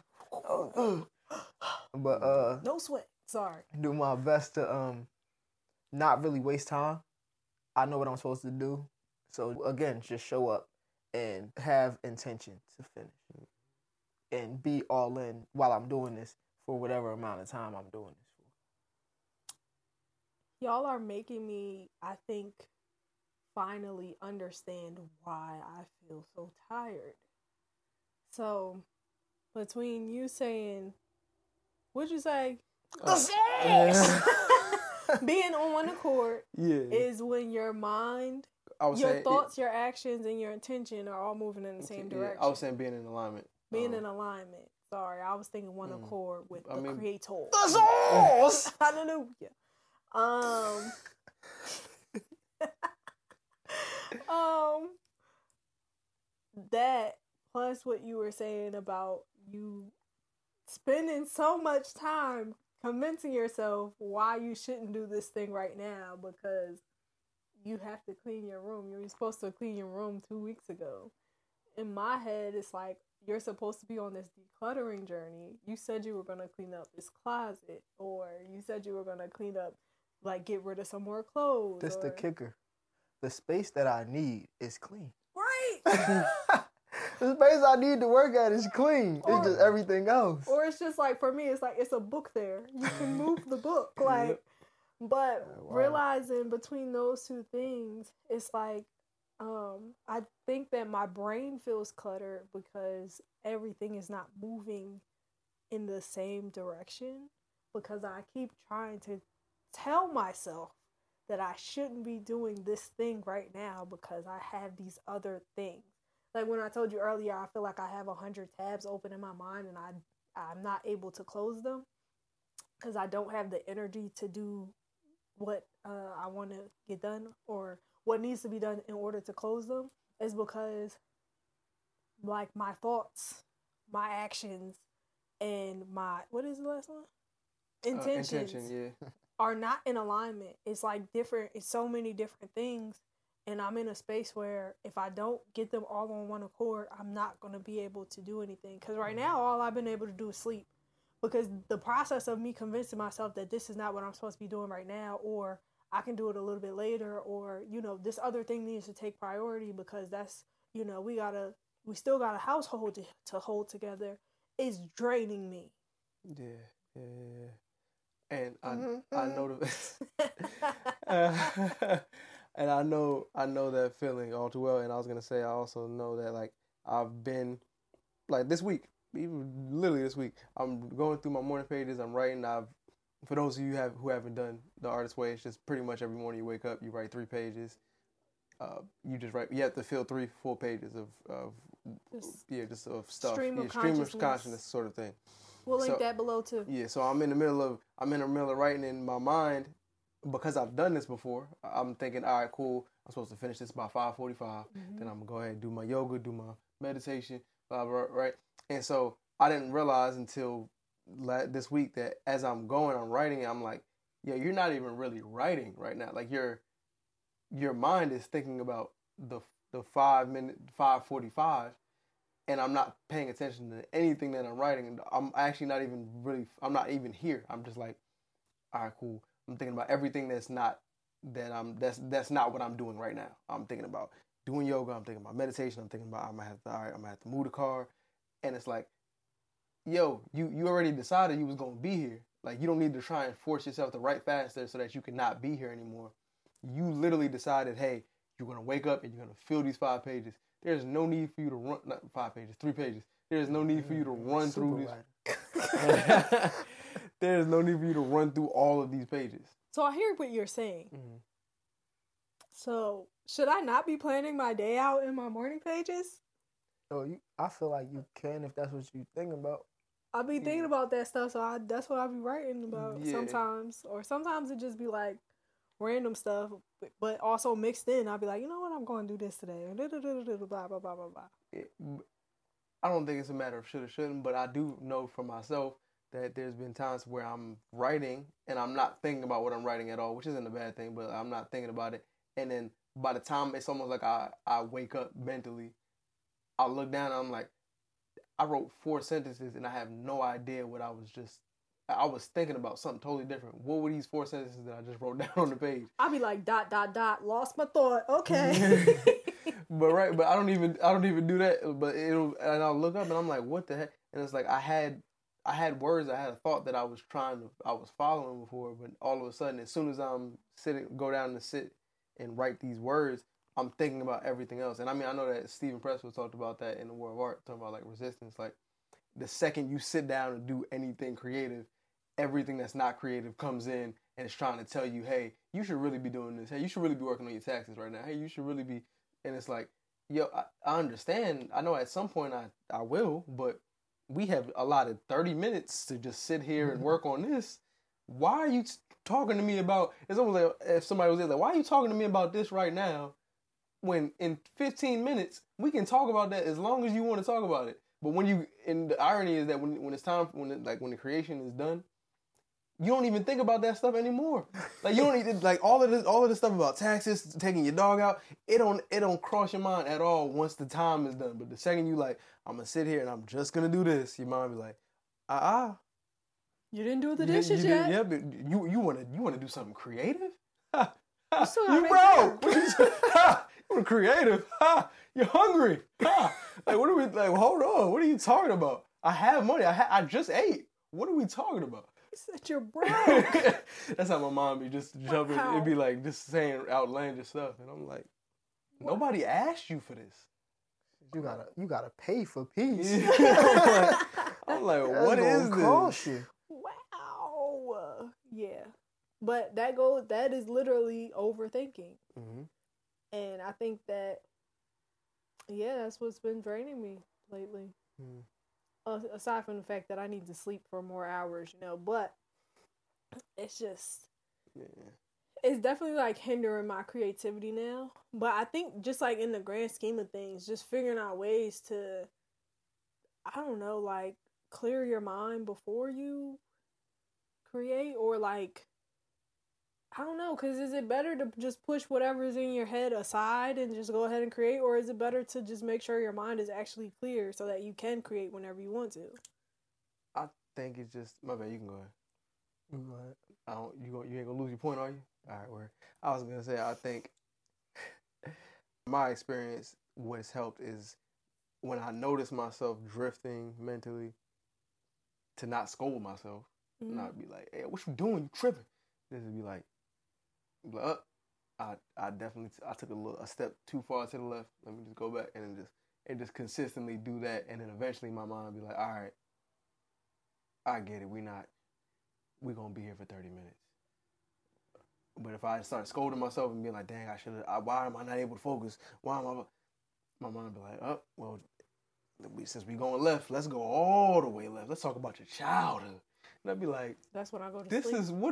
But, no sweat. Sorry. Do my best to not really waste time. I know what I'm supposed to do. So, again, just show up and have intention to finish. And be all in while I'm doing this for whatever amount of time I'm doing this for. Y'all are making me, I think, finally understand why I feel so tired. So, between you saying, what'd you say? Being on one accord is when your mind, your thoughts, your actions, and your intention are all moving in the same direction. I was saying being in alignment. Being in alignment. Sorry, I was thinking one accord with the Creator. The source! Hallelujah. That plus what you were saying about you spending so much time convincing yourself why you shouldn't do this thing right now because you have to clean your room. You were supposed to clean your room 2 weeks ago. In my head, it's like you're supposed to be on this decluttering journey. You said you were going to clean up this closet, or you said you were going to clean up, like get rid of some more clothes. That's the kicker. The space that I need is clean. Right. The space I need to work at is clean. It's just everything else. Or it's just like, for me, it's like, it's a book there. You can move the book. Like, but realizing between those two things, it's like, I think that my brain feels cluttered because everything is not moving in the same direction, because I keep trying to tell myself that I shouldn't be doing this thing right now because I have these other things. Like when I told you earlier, I feel like I have 100 tabs open in my mind and I'm not able to close them because I don't have the energy to do what I want to get done or what needs to be done in order to close them. Is because like my thoughts, my actions, and my, what is the last one? intentions intention, yeah. are not in alignment. It's like different. It's so many different things. And I'm in a space where if I don't get them all on one accord, I'm not going to be able to do anything. Because right now, all I've been able to do is sleep. Because the process of me convincing myself that this is not what I'm supposed to be doing right now, or I can do it a little bit later, or, you know, this other thing needs to take priority because that's, you know, we still got a household to hold together, is draining me. Yeah. And I know and I know that feeling all too well. And I was gonna say, I also know that like I've been like this week, even literally this week, I'm going through my morning pages. I'm writing. For those of you who haven't done the Artist Way, it's just pretty much every morning you wake up, you write 3 pages. You just write. You have to fill 3 full pages of just of stuff. Stream of consciousness sort of thing. We'll link that below too. Yeah, so I'm in the middle of writing in my mind because I've done this before. I'm thinking, all right, cool. I'm supposed to finish this by 5:45. Then I'm gonna go ahead and do my yoga, do my meditation, blah blah, right? And so I didn't realize until this week that as I'm writing it, I'm like, yeah, you're not even really writing right now. Like your mind is thinking about the 5:45. And I'm not paying attention to anything that I'm writing. I'm actually not even here. I'm just like, all right, cool. I'm thinking about everything that's not what I'm doing right now. I'm thinking about doing yoga. I'm thinking about meditation. I'm thinking about I'm gonna have to move the car. And it's like, yo, you already decided you was gonna be here. Like, you don't need to try and force yourself to write faster so that you can not be here anymore. You literally decided, hey, you're gonna wake up and you're gonna fill these 5 pages. There's no need for you to run, not 5 pages, 3 pages. There's no need for you to run through these. There's no need for you to run through all of these pages. So I hear what you're saying. So should I not be planning my day out in my morning pages? Oh, I feel like you can if that's what you thinking about. I be thinking about that stuff, so that's what I be writing about sometimes. Or sometimes it just be like random stuff, but also mixed in. I'll be like, you know what, I'm going to do this today. Blah, blah, blah, blah, blah. I don't think it's a matter of should or shouldn't, but I do know for myself that there's been times where I'm writing and I'm not thinking about what I'm writing at all, which isn't a bad thing, but I'm not thinking about it. And then by the time it's almost like I wake up mentally, I look down and I'm like, I wrote 4 sentences and I have no idea what I was thinking about something totally different. What were these 4 sentences that I just wrote down on the page? I'll be like ... lost my thought. Okay. but I don't even do that. But and I'll look up and I'm like, what the heck? And it's like I had words, I had a thought that I was following before, but all of a sudden, as soon as I'm go down to sit and write these words, I'm thinking about everything else. And I mean, I know that Stephen Pressfield talked about that in The War of Art, talking about like resistance. Like the second you sit down and do anything creative, everything that's not creative comes in and it's trying to tell you, hey, you should really be doing this. Hey, you should really be working on your taxes right now. Hey, you should really be. And it's like, yo, I understand. I know at some point I will, but we have allotted 30 minutes to just sit here and work on this. Why are you talking to me about, it's almost like if somebody was there, like, why are you talking to me about this right now when in 15 minutes we can talk about that as long as you want to talk about it. But and the irony is that when it's time, when the creation is done, you don't even think about that stuff anymore. Like you don't even, like all of this stuff about taxes, taking your dog out, it don't cross your mind at all once the time is done. But the second you like, I'm gonna sit here and I'm just gonna do this, your mind be like, you didn't do the dishes yet. Yeah, but you wanna do something creative? You broke. You're creative. You're hungry. Like what are we like? Hold on. What are you talking about? I have money. I just ate. What are we talking about? You said you're broke. That's how my mom be just jumping. Wow. It'd be like just saying outlandish stuff, and I'm like, nobody asked you for this. You gotta pay for peace. I'm like, what is this? You. Wow. Yeah, but that is literally overthinking. Mm-hmm. And I think that, that's what's been draining me lately. Aside from the fact that I need to sleep for more hours, but it's just, it's definitely like hindering my creativity now. But I think just like in the grand scheme of things, just figuring out ways to, I don't know, like clear your mind before you create, or like, I don't know, because is it better to just push whatever's in your head aside and just go ahead and create, or is it better to just make sure your mind is actually clear so that you can create whenever you want to? I think it's just, my bad, you can go ahead. You go ahead. You ain't gonna lose your point, are you? All right, word. I was gonna say, I think my experience, what's helped is when I notice myself drifting mentally, to not scold myself, not be like, hey, what you doing? You tripping? This would be like, I definitely took a step too far to the left. Let me just go back and just consistently do that, and then eventually my mind would be like, all right, I get it. We gonna be here for 30 minutes. But if I start scolding myself and being like, dang, why am I not able to focus? Why am I? My mind would be like, oh, well, since we going left, let's go all the way left. Let's talk about your childhood. And I'd be like, that's when I go to this sleep. is what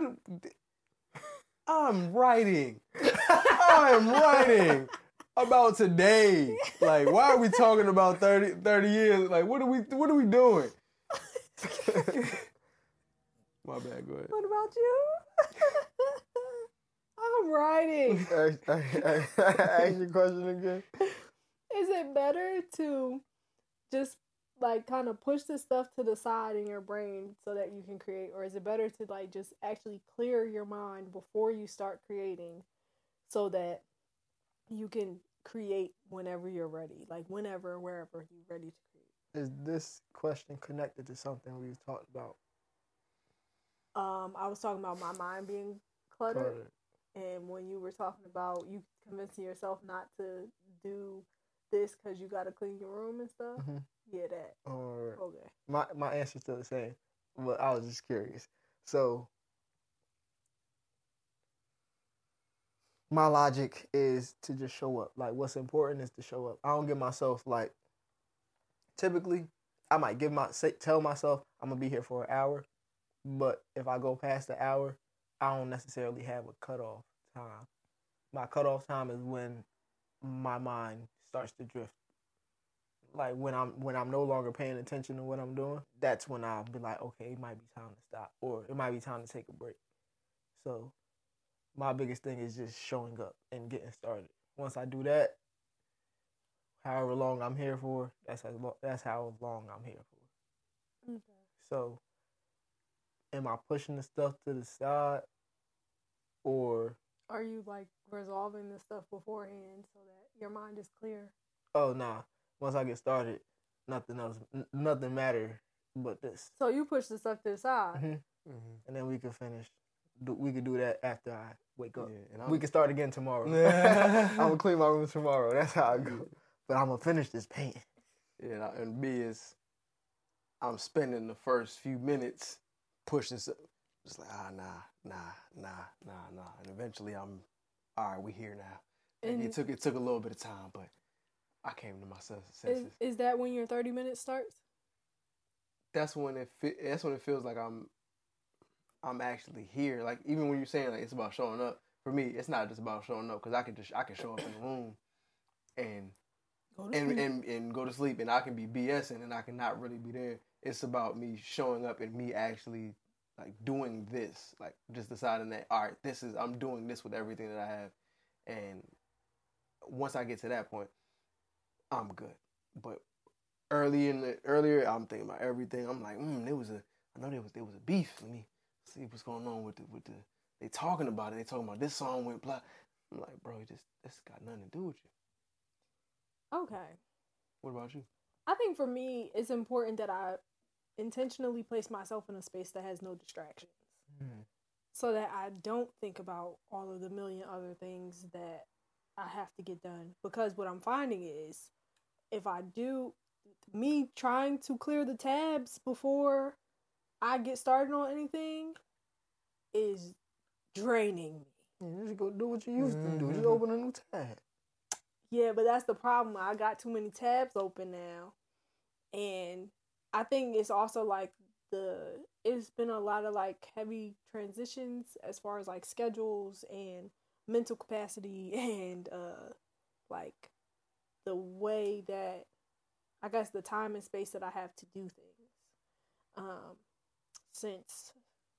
I'm writing. I'm writing about today. Like, why are we talking about 30 years? Like, what are we doing? My bad, go ahead. What about you? I'm writing. Ask your question again. Is it better to just like kind of push this stuff to the side in your brain so that you can create, or is it better to like just actually clear your mind before you start creating so that you can create whenever you're ready, like whenever, wherever you're ready to create? Is this question connected to something we've talked about? I was talking about my mind being cluttered. And when you were talking about you convincing yourself not to do this because you got to clean your room and stuff, yeah, that. Or okay. My answer's still the same, but I was just curious. So my logic is to just show up. Like, what's important is to show up. I don't give myself, like, typically I might tell myself I'm gonna be here for an hour, but if I go past the hour, I don't necessarily have a cutoff time. My cutoff time is when my mind starts to drift. Like when I'm no longer paying attention to what I'm doing, that's when I'll be like, okay, it might be time to stop, or it might be time to take a break. So my biggest thing is just showing up and getting started. Once I do that, however long I'm here for, that's how long I'm here for. Okay. So am I pushing the stuff to the side, or are you like resolving the stuff beforehand so that your mind is clear? Oh, nah. Once I get started, nothing matter but this. So you push the stuff to the side. And then we can finish. We could do that after I wake up. Yeah, and we can start again tomorrow. I'm going to clean my room tomorrow. That's how I go. But I'm going to finish this painting. Yeah, and B is, I'm spending the first few minutes pushing stuff. Just like, nah. And eventually I'm, all right, we here now. And it took a little bit of time, but I came to my senses. Is that when your 30 minutes starts? That's when it feels like I'm actually here. Like, even when you're saying like it's about showing up, for me it's not just about showing up, because I can show up in the room and go to sleep, and I can be BSing and I can not really be there. It's about me showing up and me actually like doing this, like just deciding that, all right, I'm doing this with everything that I have. And once I get to that point, I'm good. But earlier, I'm thinking about everything. I'm like, I know there was a beef. Let me see what's going on with the. They talking about it. They talking about this song went blah. I'm like, bro, this got nothing to do with you. Okay. What about you? I think for me, it's important that I intentionally place myself in a space that has no distractions, so that I don't think about all of the million other things that I have to get done. Because what I'm finding is, if I do, me trying to clear the tabs before I get started on anything is draining me. You just go do what you used to do. Just open a new tab. Yeah, but that's the problem. I got too many tabs open now. And I think it's also like it's been a lot of like heavy transitions as far as like schedules and mental capacity and like the way that, I guess, the time and space that I have to do things since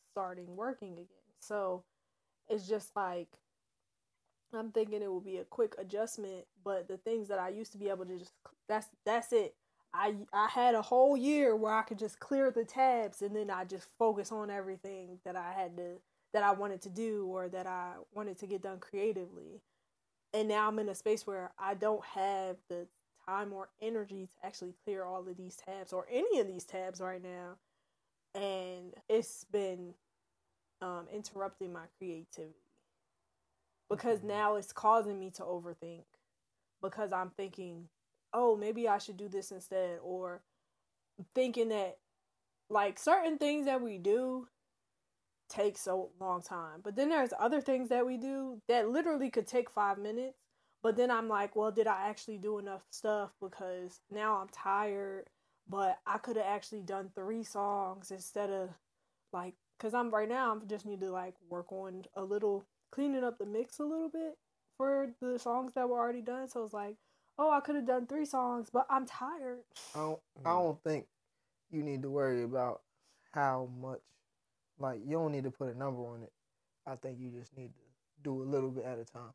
starting working again. So it's just like, I'm thinking it will be a quick adjustment, but the things that I used to be able to just, that's it. I had a whole year where I could just clear the tabs and then I just focus on everything that I wanted to do or that I wanted to get done creatively. And now I'm in a space where I don't have the time or energy to actually clear all of these tabs or any of these tabs right now. And it's been interrupting my creativity. Because now it's causing me to overthink. Because I'm thinking, oh, maybe I should do this instead. Or thinking that, like, certain things that we do take so long time. But then there's other things that we do that literally could take 5 minutes. But then I'm like, well, did I actually do enough stuff? Because now I'm tired. But I could have actually done 3 songs instead of, like, because I'm just need to, like, work on cleaning up the mix a little bit for the songs that were already done. So it's like, oh, I could have done 3 songs, but I'm tired. I don't think you need to worry about how much. Like, you don't need to put a number on it. I think you just need to do a little bit at a time.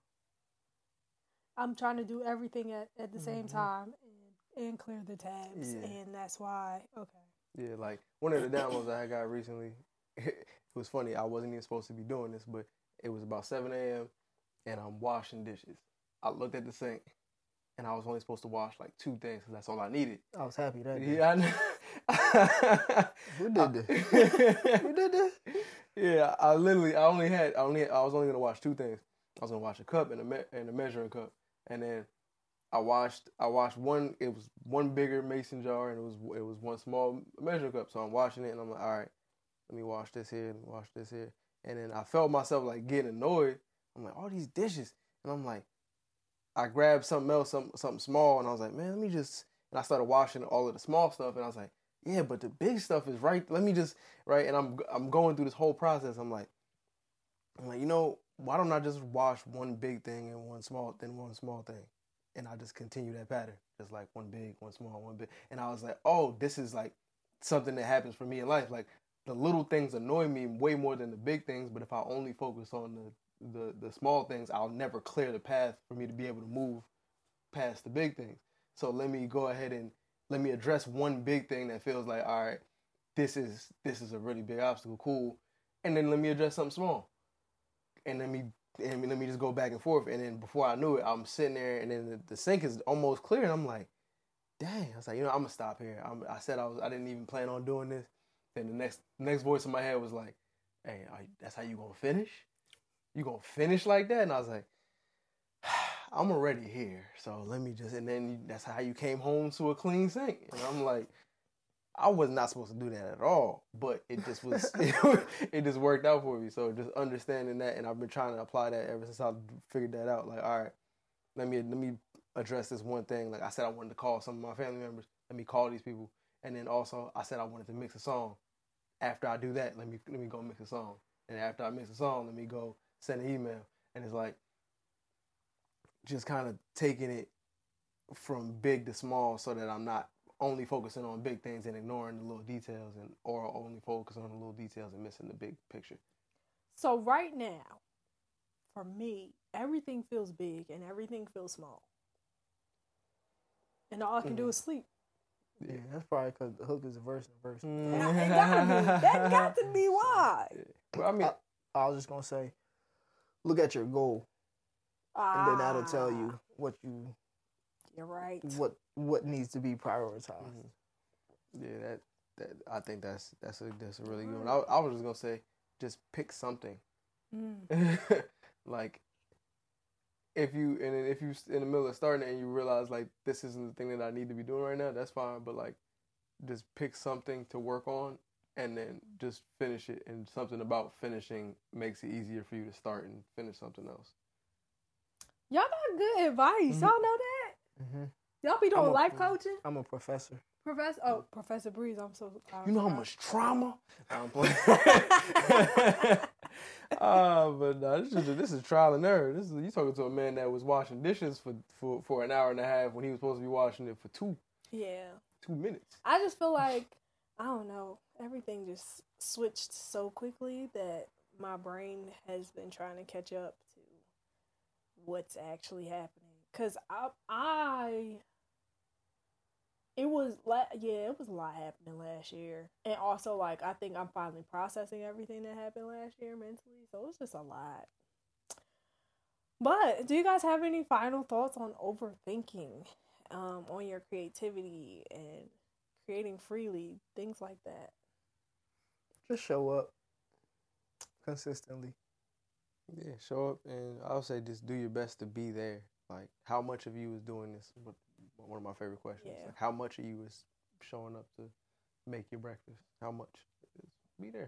I'm trying to do everything at the same time and clear the tabs. Yeah. And that's why, okay. Yeah, like, one of the downloads I got recently, it was funny. I wasn't even supposed to be doing this, but it was about 7 a.m. and I'm washing dishes. I looked at the sink and I was only supposed to wash like 2 things because that's all I needed. I was happy that day. Yeah, I know. Who did this? Who did this? Yeah, I was only going to wash 2 things. I was going to wash a cup and a measuring cup. And then I washed one. It was one bigger mason jar and it was one small measuring cup. So I'm washing it and I'm like, all right, let me wash this here and wash this here. And then I felt myself like getting annoyed. I'm like, all these dishes. And I'm like, I grabbed something else, something small, and I was like, man, and I started washing all of the small stuff, and I was like, yeah, but the big stuff is right. Let me just, right? And I'm going through this whole process. I'm like, you know, why don't I just wash one big thing and one small thing? And I just continue that pattern. Just like one big, one small, one big. And I was like, oh, this is like something that happens for me in life. Like, the little things annoy me way more than the big things, but if I only focus on the small things, I'll never clear the path for me to be able to move past the big things. So let me go ahead and let me address one big thing that feels like, all right, this is a really big obstacle, cool. And then let me address something small. And let me just go back and forth. And then before I knew it, I'm sitting there and then the sink is almost clear. And I'm like, dang. I was like, you know, I'm going to stop here. I said I didn't even plan on doing this. Then the next voice in my head was like, hey, that's how you going to finish? You going to finish like that? And I was like, I'm already here. So let me just, and then that's how you came home to a clean sink. And I'm like, I was not supposed to do that at all, but it just was, it just worked out for me. So just understanding that, and I've been trying to apply that ever since I figured that out. Like, all right, let me address this one thing. Like I said, I wanted to call some of my family members. Let me call these people. And then also I said I wanted to mix a song. After I do that, let me go mix a song. And after I mix a song, let me go send an email. And it's like just kind of taking it from big to small so that I'm not only focusing on big things and ignoring the little details, or only focusing on the little details and missing the big picture. So right now, for me, everything feels big and everything feels small. And all I can do is sleep. Yeah, that's probably because the hook is a verse and verse. That got to be why. Well, I mean, I was just going to say, look at your goal. And then that'll tell you You're right. What needs to be prioritized. Yeah, that I think that's a really good one. I was just going to say, just pick something. Like, if you in the middle of starting it and you realize like this isn't the thing that I need to be doing right now, that's fine. But like, just pick something to work on and then just finish it. And something about finishing makes it easier for you to start and finish something else. Y'all got good advice. Y'all know that. Y'all be doing life coaching. I'm a professor. Professor Breeze. I'm so. You know how much trauma I'm playing. But no, this is trial and error. You talking to a man that was washing dishes for an hour and a half when he was supposed to be washing it for 2 minutes. I just feel like, I don't know. everything just switched so quickly that my brain has been trying to catch up to what's actually happening. Cause it was a lot happening last year, and also like I think I'm finally processing everything that happened last year mentally. So it's just a lot. But do you guys have any final thoughts on overthinking, on your creativity and creating freely, things like that? Just show up consistently. Yeah, show up, and I would say just do your best to be there. Like, how much of you is doing this? One of my favorite questions. Yeah. Like, how much of you is showing up to make your breakfast? How much? Be there.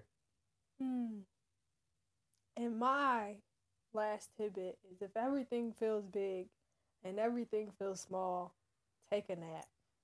And my last tidbit is, if everything feels big and everything feels small, take a nap.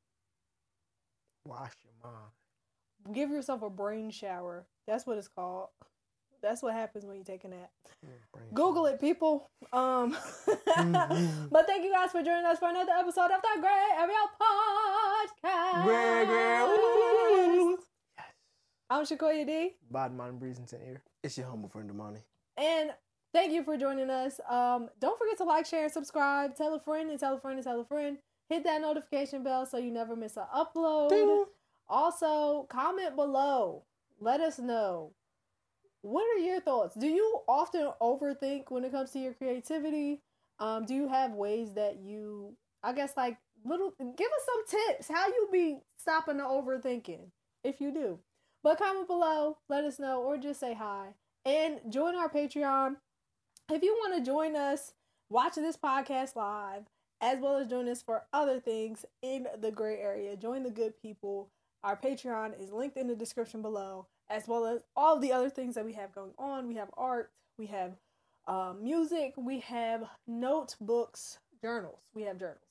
Wash your mind. Give yourself a brain shower. That's what it's called. That's what happens when you take a nap. Google it, people. But thank you guys for joining us for another episode of the Gray Area Podcast. Yes. I'm Shakoya D. Bottom mind Breezington here. It's your humble friend, Damani. And thank you for joining us. Don't forget to like, share, and subscribe. Tell a friend and tell a friend and tell a friend. Hit that notification bell so you never miss an upload. Ding. Also, comment below. Let us know. What are your thoughts? Do you often overthink when it comes to your creativity? Do you have ways that you, I guess, like, give us some tips. How you be stopping the overthinking, if you do. But comment below, let us know, or just say hi. And join our Patreon. If you want to join us, watch this podcast live, as well as join us for other things in the gray area. Join the good people. Our Patreon is linked in the description below, as well as all the other things that we have going on. We have art, we have music, we have notebooks, journals. We have journals.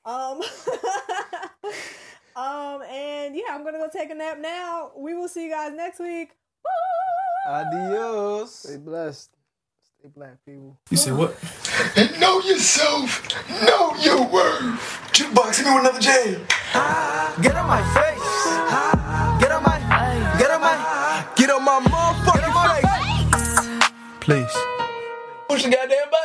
And yeah, I'm gonna go take a nap now. We will see you guys next week. Woo! Adios. Stay blessed. Stay black, people. You said what? Know yourself. Know your worth. Jukebox, hit me with another J. Get on my face. Get on my motherfucking face. Please. Push the goddamn button.